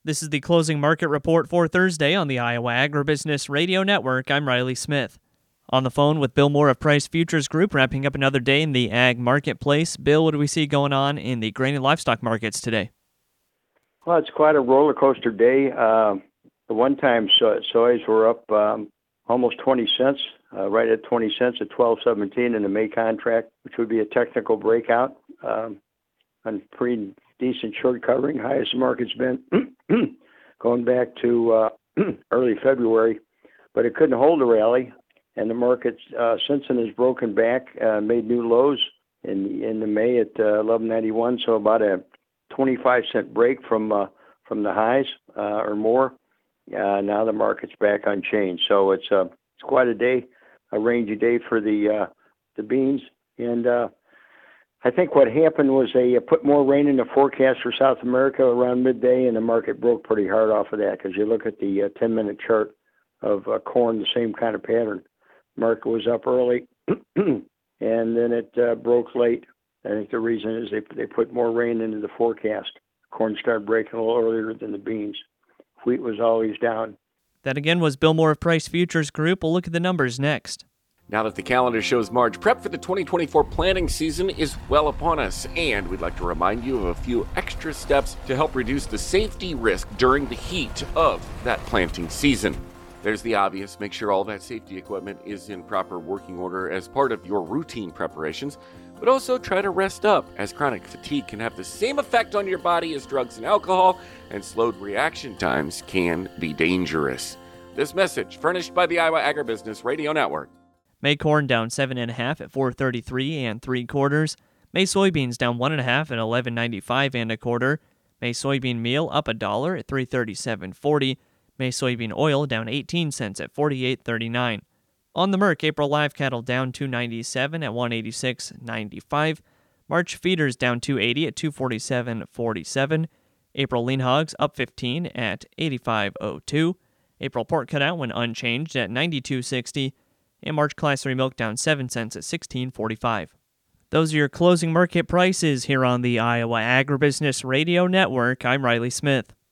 This is the closing market report for Thursday on the Iowa Agribusiness Radio Network. I'm Riley Smith. On the phone with Bill Moore of Price Futures Group, wrapping up another day in the ag marketplace. Bill, what do we see going on in the grain and livestock markets today? Well, it's quite a roller coaster day. The one-time soys were up almost 20 cents, right at 20 cents at 12.17 in the May contract, which would be a technical breakout on pretty decent short covering. Highest the market's been going back to early February, but it couldn't hold a rally. And the market since then has broken back, made new lows in the May at 11.91, so about a 25-cent break from the highs or more. Now the market's back unchanged, so it's quite a day, a rangy day for the beans. And I think what happened was they put more rain in the forecast for South America around midday, and the market broke pretty hard off of that. Because you look at the 10-minute chart of corn, the same kind of pattern. Market was up early, and then it broke late. I think the reason is they put more rain into the forecast. Corn started breaking a little earlier than the beans. Wheat was always down. That again was Bill Moore of Price Futures Group. We'll look at the numbers next. Now that the calendar shows March, prep for the 2024 planting season is well upon us, and we'd like to remind you of a few extra steps to help reduce the safety risk during the heat of that planting season. There's the obvious: make sure all that safety equipment is in proper working order as part of your routine preparations, but also try to rest up, as chronic fatigue can have the same effect on your body as drugs and alcohol, and slowed reaction times can be dangerous. This message furnished by the Iowa Agribusiness Radio Network. May corn down 7.5 at 4.33 3/4. May soybeans down 1.5 at 11.95 1/4. May soybean meal up $1 at 3.3740. May soybean oil down 18 cents at 48.39. On the Merc, April live cattle down 2.97 at 186.95. March feeders down 2.80 at 247.47. April lean hogs up 15 at 85.02. April pork cutout went unchanged at 92.60. And March Class 3 milk down 7 cents at 16.45. Those are your closing market prices here on the Iowa Agribusiness Radio Network. I'm Riley Smith.